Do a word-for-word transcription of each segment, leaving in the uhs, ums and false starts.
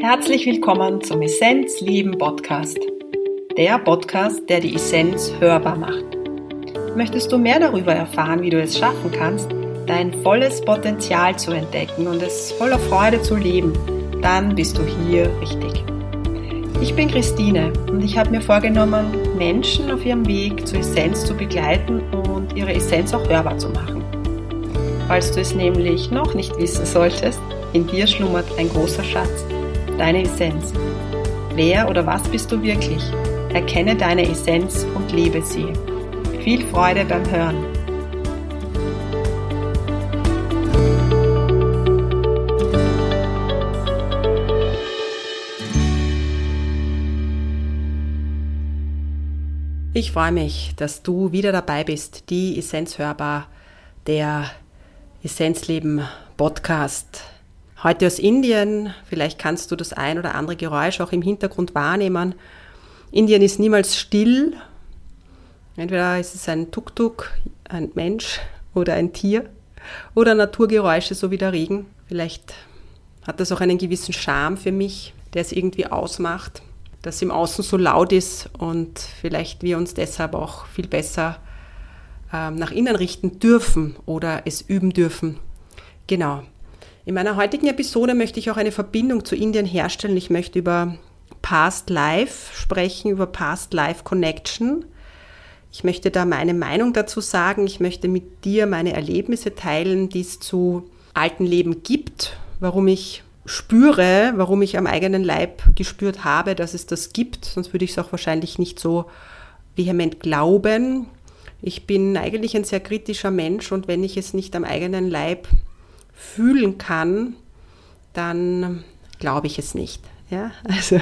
Herzlich willkommen zum Essenz Leben Podcast. Der Podcast, der die Essenz hörbar macht. Möchtest du mehr darüber erfahren, wie du es schaffen kannst, dein volles Potenzial zu entdecken und es voller Freude zu leben, dann bist du hier richtig. Ich bin Christine und ich habe mir vorgenommen, Menschen auf ihrem Weg zur Essenz zu begleiten und ihre Essenz auch hörbar zu machen. Falls du es nämlich noch nicht wissen solltest, in dir schlummert ein großer Schatz, deine Essenz. Wer oder was bist du wirklich? Erkenne deine Essenz und lebe sie. Viel Freude beim Hören. Ich freue mich, dass du wieder dabei bist, die Essenz hörbar, der Essenzleben Podcast. Heute aus Indien, vielleicht kannst du das ein oder andere Geräusch auch im Hintergrund wahrnehmen. Indien ist niemals still. Entweder ist es ein Tuk-Tuk, ein Mensch oder ein Tier oder Naturgeräusche, so wie der Regen. Vielleicht hat das auch einen gewissen Charme für mich, der es irgendwie ausmacht, dass im Außen so laut ist und vielleicht wir uns deshalb auch viel besser ähm, nach innen richten dürfen oder es üben dürfen. Genau. In meiner heutigen Episode möchte ich auch eine Verbindung zu Indien herstellen. Ich möchte über Past Life sprechen, über Past Life Connection. Ich möchte da meine Meinung dazu sagen. Ich möchte mit dir meine Erlebnisse teilen, die es zu alten Leben gibt, warum ich spüre, warum ich am eigenen Leib gespürt habe, dass es das gibt. Sonst würde ich es auch wahrscheinlich nicht so vehement glauben. Ich bin eigentlich ein sehr kritischer Mensch und wenn ich es nicht am eigenen Leib fühlen kann, dann glaube ich es nicht. Ja, also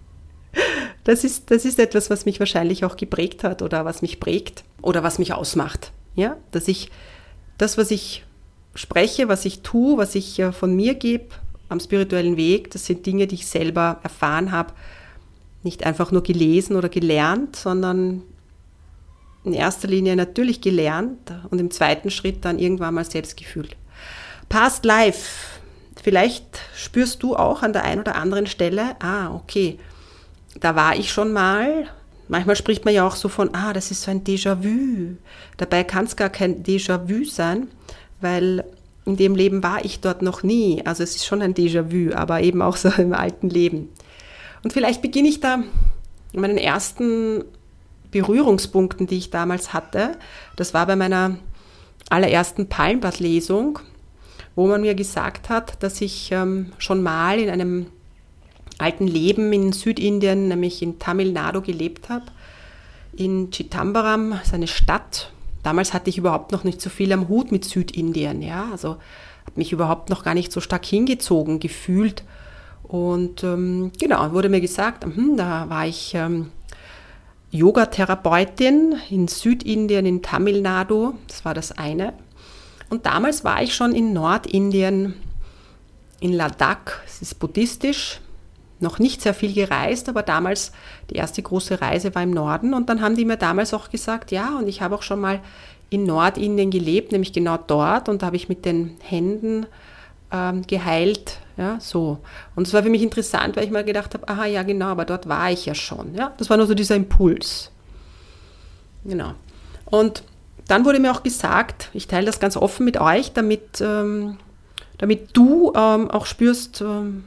das ist, das ist etwas, was mich wahrscheinlich auch geprägt hat oder was mich prägt oder was mich ausmacht. Ja, dass ich das, was ich spreche, was ich tue, was ich von mir gebe am spirituellen Weg, das sind Dinge, die ich selber erfahren habe, nicht einfach nur gelesen oder gelernt, sondern in erster Linie natürlich gelernt und im zweiten Schritt dann irgendwann mal selbst gefühlt. Past Life, vielleicht spürst du auch an der einen oder anderen Stelle, ah, okay, da war ich schon mal. Manchmal spricht man ja auch so von, ah, das ist so ein Déjà-vu. Dabei kann es gar kein Déjà-vu sein, weil in dem Leben war ich dort noch nie. Also es ist schon ein Déjà-vu, aber eben auch so im alten Leben. Und vielleicht beginne ich da in meinen ersten Berührungspunkten, die ich damals hatte. Das war bei meiner allerersten Palmbad-Lesung, wo man mir gesagt hat, dass ich ähm, schon mal in einem alten Leben in Südindien, nämlich in Tamil Nadu, gelebt habe. In Chittambaram, das ist eine Stadt. Damals hatte ich überhaupt noch nicht so viel am Hut mit Südindien. Ja? Also habe mich überhaupt noch gar nicht so stark hingezogen gefühlt. Und ähm, genau, wurde mir gesagt, mh, da war ich ähm, Yoga-Therapeutin in Südindien, in Tamil Nadu. Das war das eine. Und damals war ich schon in Nordindien, in Ladakh, es ist buddhistisch, noch nicht sehr viel gereist, aber damals die erste große Reise war im Norden. Und dann haben die mir damals auch gesagt, ja, und ich habe auch schon mal in Nordindien gelebt, nämlich genau dort, und da habe ich mit den Händen ähm, geheilt, ja, so. Und es war für mich interessant, weil ich mal gedacht habe, aha, ja, genau, aber dort war ich ja schon, ja. Das war nur so dieser Impuls. Genau. Und dann wurde mir auch gesagt, ich teile das ganz offen mit euch, damit, ähm, damit du ähm, auch spürst, ähm,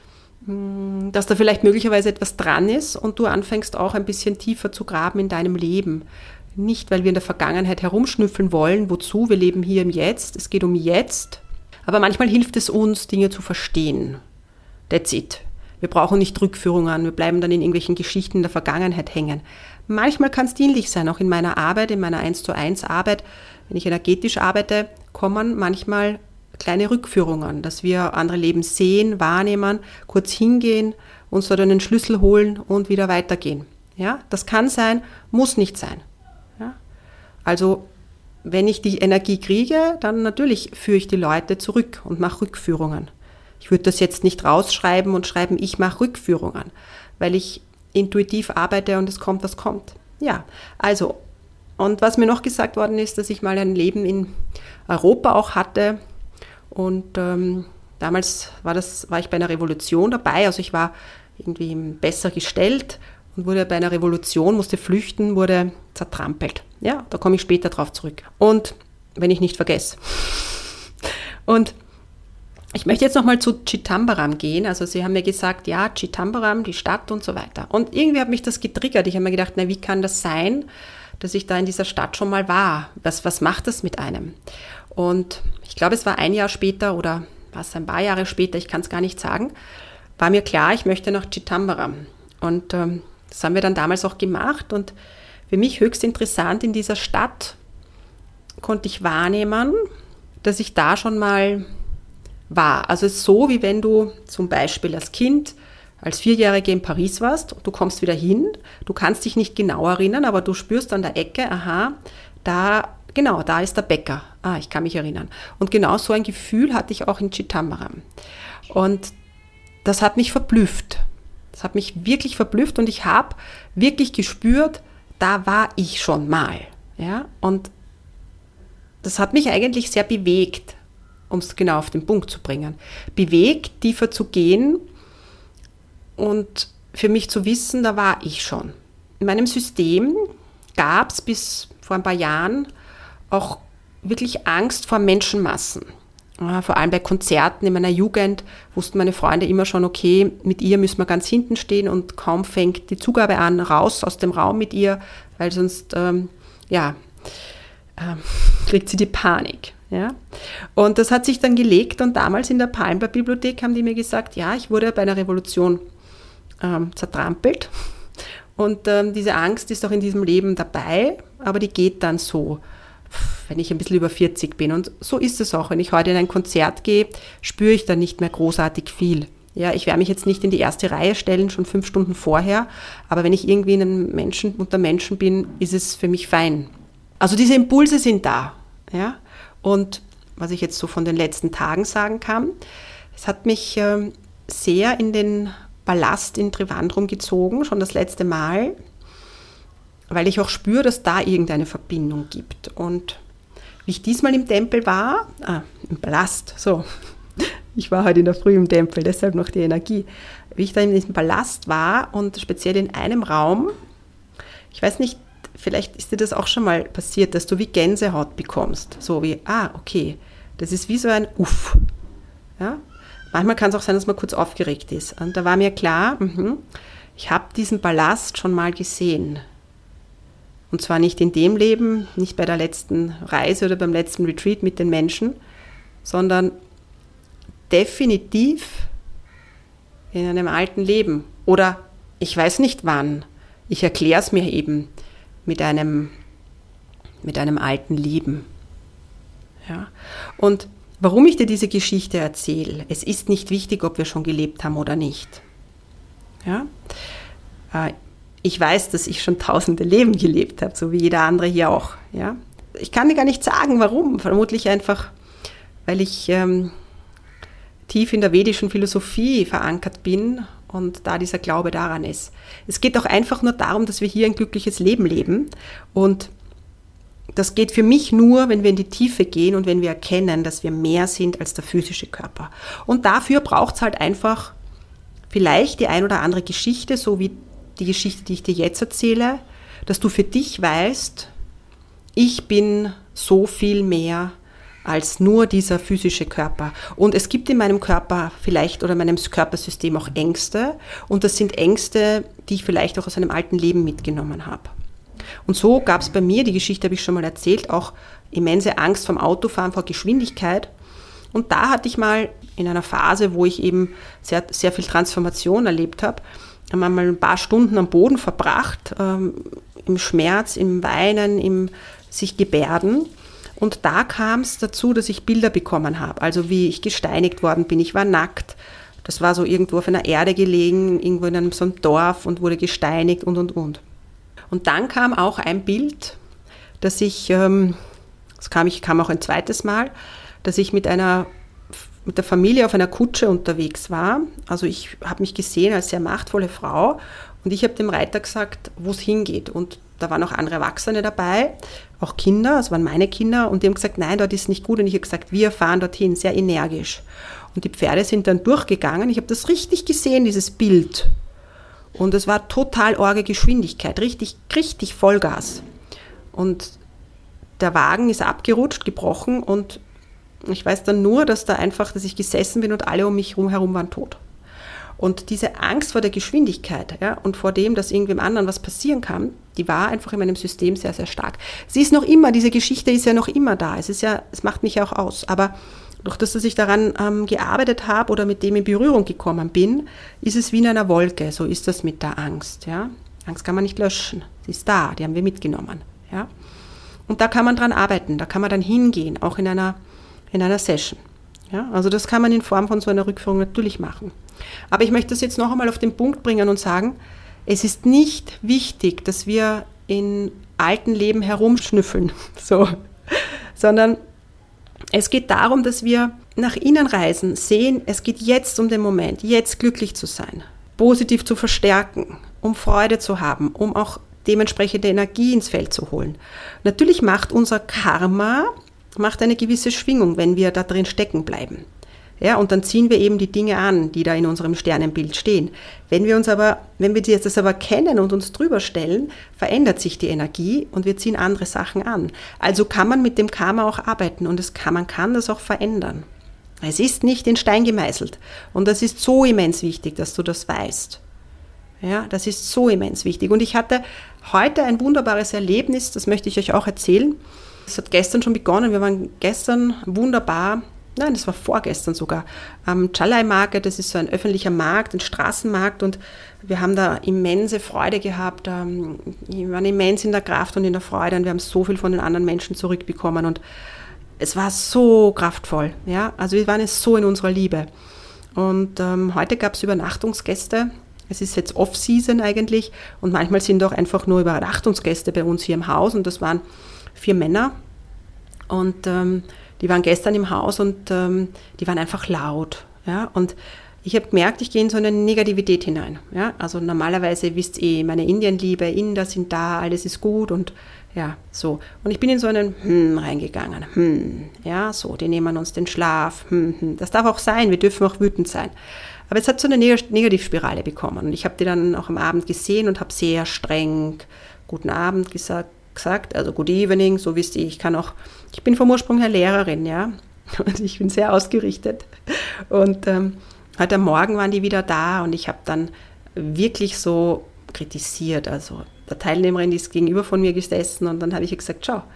dass da vielleicht möglicherweise etwas dran ist und du anfängst auch ein bisschen tiefer zu graben in deinem Leben. Nicht, weil wir in der Vergangenheit herumschnüffeln wollen, wozu, wir leben hier im Jetzt, es geht um Jetzt, aber manchmal hilft es uns, Dinge zu verstehen. That's it. Wir brauchen nicht Rückführungen, wir bleiben dann in irgendwelchen Geschichten in der Vergangenheit hängen. Manchmal kann es dienlich sein, auch in meiner Arbeit, in meiner eins zu eins Arbeit, wenn ich energetisch arbeite, kommen manchmal kleine Rückführungen, dass wir andere Leben sehen, wahrnehmen, kurz hingehen, uns dort einen Schlüssel holen und wieder weitergehen. Ja, das kann sein, muss nicht sein. Ja? Also wenn ich die Energie kriege, dann natürlich führe ich die Leute zurück und mache Rückführungen. Ich würde das jetzt nicht rausschreiben und schreiben, ich mache Rückführungen, weil ich intuitiv arbeite und es kommt, was kommt. Ja, also, und was mir noch gesagt worden ist, dass ich mal ein Leben in Europa auch hatte und ähm, Damals war, das, war ich bei einer Revolution dabei, also ich war irgendwie besser gestellt und wurde bei einer Revolution, musste flüchten, wurde zertrampelt. Ja, da komme ich später drauf zurück. Und wenn ich nicht vergesse. Und ich möchte jetzt nochmal zu Chittambaram gehen. Also Sie haben mir gesagt, ja, Chittambaram, die Stadt und so weiter. Und irgendwie hat mich das getriggert. Ich habe mir gedacht, na, wie kann das sein, dass ich da in dieser Stadt schon mal war? Was, was macht das mit einem? Und ich glaube, es war ein Jahr später oder war es ein paar Jahre später, ich kann es gar nicht sagen, war mir klar, ich möchte nach Chittambaram. Und ähm, das haben wir dann damals auch gemacht. Und für mich höchst interessant in dieser Stadt konnte ich wahrnehmen, dass ich da schon mal war. Also es ist so, wie wenn du zum Beispiel als Kind, als Vierjährige in Paris warst, du kommst wieder hin, du kannst dich nicht genau erinnern, aber du spürst an der Ecke, aha, da, genau, da ist der Bäcker. Ah, ich kann mich erinnern. Und genau so ein Gefühl hatte ich auch in Chittambaram. Und das hat mich verblüfft. Das hat mich wirklich verblüfft und ich habe wirklich gespürt, da war ich schon mal. Ja? Und das hat mich eigentlich sehr bewegt, um es genau auf den Punkt zu bringen. Bewegt, tiefer zu gehen und für mich zu wissen, da war ich schon. In meinem System gab es bis vor ein paar Jahren auch wirklich Angst vor Menschenmassen. Ja, vor allem bei Konzerten in meiner Jugend wussten meine Freunde immer schon, okay, mit ihr müssen wir ganz hinten stehen und kaum fängt die Zugabe an, raus aus dem Raum mit ihr, weil sonst, ähm, ja, ähm, kriegt sie die Panik. Ja? Und das hat sich dann gelegt und damals in der Palmblatt-Bibliothek haben die mir gesagt, ja, ich wurde bei einer Revolution ähm, zertrampelt und ähm, diese Angst ist auch in diesem Leben dabei, aber die geht dann so, wenn ich ein bisschen über vierzig bin. Und so ist es auch. Wenn ich heute in ein Konzert gehe, spüre ich dann nicht mehr großartig viel. Ja, ich werde mich jetzt nicht in die erste Reihe stellen, schon fünf Stunden vorher, aber wenn ich irgendwie in einem Menschen, unter Menschen bin, ist es für mich fein. Also diese Impulse sind da. Ja? Und was ich jetzt so von den letzten Tagen sagen kann, es hat mich ähm, sehr in den Palast in Trivandrum gezogen, schon das letzte Mal, weil ich auch spüre, dass da irgendeine Verbindung gibt. Und wie ich diesmal im Tempel war, ah, im Palast, so, ich war heute in der Früh im Tempel, deshalb noch die Energie, wie ich da in diesem Palast war und speziell in einem Raum, ich weiß nicht, vielleicht ist dir das auch schon mal passiert, dass du wie Gänsehaut bekommst, so wie, ah, okay, das ist wie so ein Uff. Ja? Manchmal kann es auch sein, dass man kurz aufgeregt ist. Und da war mir klar, mh, ich habe diesen Palast schon mal gesehen. Und zwar nicht in dem Leben, nicht bei der letzten Reise oder beim letzten Retreat mit den Menschen, sondern definitiv in einem alten Leben. Oder ich weiß nicht wann. Ich erkläre es mir eben mit einem, mit einem alten Leben. Ja? Und warum ich dir diese Geschichte erzähle, es ist nicht wichtig, ob wir schon gelebt haben oder nicht. Ja? Äh, Ich weiß, dass ich schon tausende Leben gelebt habe, so wie jeder andere hier auch. Ja? Ich kann dir gar nicht sagen, warum. Vermutlich einfach, weil ich ähm, tief in der vedischen Philosophie verankert bin und da dieser Glaube daran ist. Es geht auch einfach nur darum, dass wir hier ein glückliches Leben leben. Und das geht für mich nur, wenn wir in die Tiefe gehen und wenn wir erkennen, dass wir mehr sind als der physische Körper. Und dafür braucht es halt einfach vielleicht die ein oder andere Geschichte, so wie die Geschichte, die ich dir jetzt erzähle, dass du für dich weißt, ich bin so viel mehr als nur dieser physische Körper. Und es gibt in meinem Körper vielleicht oder in meinem Körpersystem auch Ängste und das sind Ängste, die ich vielleicht auch aus einem alten Leben mitgenommen habe. Und so gab es bei mir, die Geschichte habe ich schon mal erzählt, auch immense Angst vom Autofahren, vor Geschwindigkeit. Und da hatte ich mal in einer Phase, wo ich eben sehr, sehr viel Transformation erlebt habe, haben wir mal ein paar Stunden am Boden verbracht, ähm, im Schmerz, im Weinen, im sich gebärden. Und da kam es dazu, dass ich Bilder bekommen habe, also wie ich gesteinigt worden bin. Ich war nackt, das war so irgendwo auf einer Erde gelegen, irgendwo in einem so einem Dorf und wurde gesteinigt und, und, und. Und dann kam auch ein Bild, dass ich, ähm, das kam, ich kam auch ein zweites Mal, dass ich mit einer mit der Familie auf einer Kutsche unterwegs war. Also ich habe mich gesehen als sehr machtvolle Frau und ich habe dem Reiter gesagt, wo es hingeht. Und da waren auch andere Erwachsene dabei, auch Kinder, das waren meine Kinder und die haben gesagt, nein, dort ist nicht gut. Und ich habe gesagt, wir fahren dorthin, sehr energisch. Und die Pferde sind dann durchgegangen. Ich habe das richtig gesehen, dieses Bild. Und es war total orge Geschwindigkeit, richtig, richtig Vollgas. Und der Wagen ist abgerutscht, gebrochen und ich weiß dann nur, dass da einfach, dass ich gesessen bin und alle um mich herum waren tot. Und diese Angst vor der Geschwindigkeit, ja, und vor dem, dass irgendwem anderen was passieren kann, die war einfach in meinem System sehr, sehr stark. Sie ist noch immer, diese Geschichte ist ja noch immer da. Es ist ja, es macht mich ja auch aus. Aber durch das, dass ich daran ähm, gearbeitet habe oder mit dem in Berührung gekommen bin, ist es wie in einer Wolke. So ist das mit der Angst. Ja. Angst kann man nicht löschen. Sie ist da, die haben wir mitgenommen. Ja. Und da kann man dran arbeiten, da kann man dann hingehen, auch in einer, in einer Session. Ja. Also das kann man in Form von so einer Rückführung natürlich machen. Aber ich möchte das jetzt noch einmal auf den Punkt bringen und sagen, es ist nicht wichtig, dass wir in alten Leben herumschnüffeln, so, sondern es geht darum, dass wir nach innen reisen, sehen, es geht jetzt um den Moment, jetzt glücklich zu sein, positiv zu verstärken, um Freude zu haben, um auch dementsprechende Energie ins Feld zu holen. Natürlich macht unser Karma macht eine gewisse Schwingung, wenn wir da drin stecken bleiben. Ja, und dann ziehen wir eben die Dinge an, die da in unserem Sternenbild stehen. Wenn wir uns aber, wenn wir das aber kennen und uns drüber stellen, verändert sich die Energie und wir ziehen andere Sachen an. Also kann man mit dem Karma auch arbeiten und es kann, man kann das auch verändern. Es ist nicht in Stein gemeißelt und das ist so immens wichtig, dass du das weißt. Ja, das ist so immens wichtig. Und ich hatte heute ein wunderbares Erlebnis, das möchte ich euch auch erzählen. Es hat gestern schon begonnen, wir waren gestern wunderbar, nein, das war vorgestern sogar, am Chalai Market, das ist so ein öffentlicher Markt, ein Straßenmarkt und wir haben da immense Freude gehabt, wir waren immens in der Kraft und in der Freude und wir haben so viel von den anderen Menschen zurückbekommen und es war so kraftvoll, ja, also wir waren jetzt so in unserer Liebe. Und ähm, heute gab es Übernachtungsgäste, es ist jetzt Off-Season eigentlich und manchmal sind auch einfach nur Übernachtungsgäste bei uns hier im Haus und das waren vier Männer und ähm, die waren gestern im Haus und ähm, die waren einfach laut. Ja? Und ich habe gemerkt, ich gehe in so eine Negativität hinein. Ja? Also normalerweise wisst ihr, meine Indienliebe, Inder sind da, alles ist gut und ja, so. Und ich bin in so einen Hm reingegangen. Hm, ja, so, die nehmen uns den Schlaf. Hm, hm. Das darf auch sein, wir dürfen auch wütend sein. Aber es hat so eine Neg- Negativspirale bekommen. Und ich habe die dann auch am Abend gesehen und habe sehr streng Guten Abend gesagt. gesagt, also Good Evening, so wisst ihr, ich kann auch, ich bin vom Ursprung her Lehrerin, ja, und ich bin sehr ausgerichtet und ähm, heute Morgen waren die wieder da und ich habe dann wirklich so kritisiert, also der Teilnehmerin, die ist gegenüber von mir gesessen und dann habe ich ihr gesagt, schau,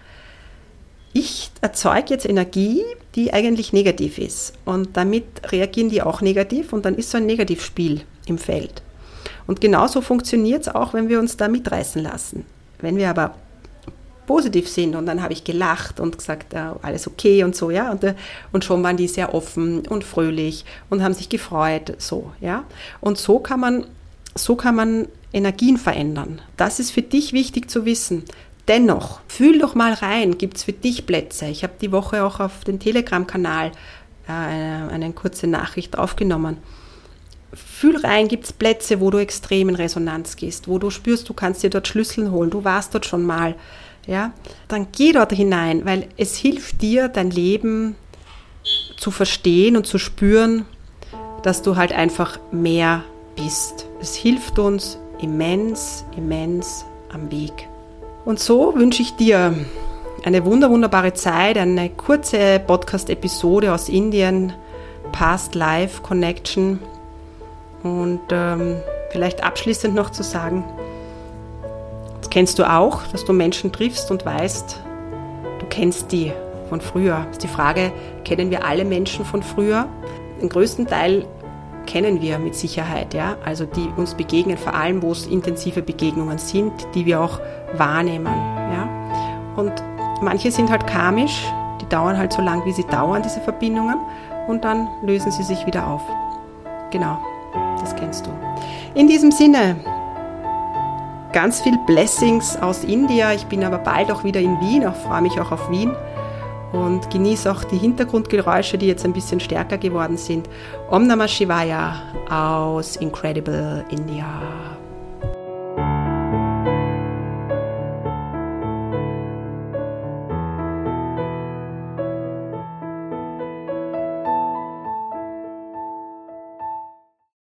ich erzeuge jetzt Energie, die eigentlich negativ ist und damit reagieren die auch negativ und dann ist so ein Negativspiel im Feld und genauso funktioniert es auch, wenn wir uns da mitreißen lassen. Wenn wir aber positiv sind und dann habe ich gelacht und gesagt, ja, alles okay und so, ja, und, und schon waren die sehr offen und fröhlich und haben sich gefreut, so, ja, und so kann man, so kann man Energien verändern. Das ist für dich wichtig zu wissen. Dennoch, fühl doch mal rein, gibt es für dich Plätze? Ich habe die Woche auch auf den Telegram-Kanal äh, eine, eine kurze Nachricht aufgenommen. Fühl rein, gibt es Plätze, wo du extrem in Resonanz gehst, wo du spürst, du kannst dir dort Schlüssel holen, du warst dort schon mal. Ja, dann geh dort hinein, weil es hilft dir, dein Leben zu verstehen und zu spüren, dass du halt einfach mehr bist. Es hilft uns immens, immens am Weg. Und so wünsche ich dir eine wunder, wunderbare Zeit, eine kurze Podcast-Episode aus Indien, Past Life Connection und ähm, vielleicht abschließend noch zu sagen, das kennst du auch, dass du Menschen triffst und weißt, du kennst die von früher. Das ist die Frage, kennen wir alle Menschen von früher? Den größten Teil kennen wir mit Sicherheit, ja, also die uns begegnen, vor allem wo es intensive Begegnungen sind, die wir auch wahrnehmen, ja. Und manche sind halt karmisch, die dauern halt so lang, wie sie dauern, diese Verbindungen, und dann lösen sie sich wieder auf. Genau, das kennst du. In diesem Sinne, ganz viel Blessings aus India. Ich bin aber bald auch wieder in Wien, ich freue mich auch auf Wien und genieße auch die Hintergrundgeräusche, die jetzt ein bisschen stärker geworden sind. Om Namah Shivaya aus Incredible India.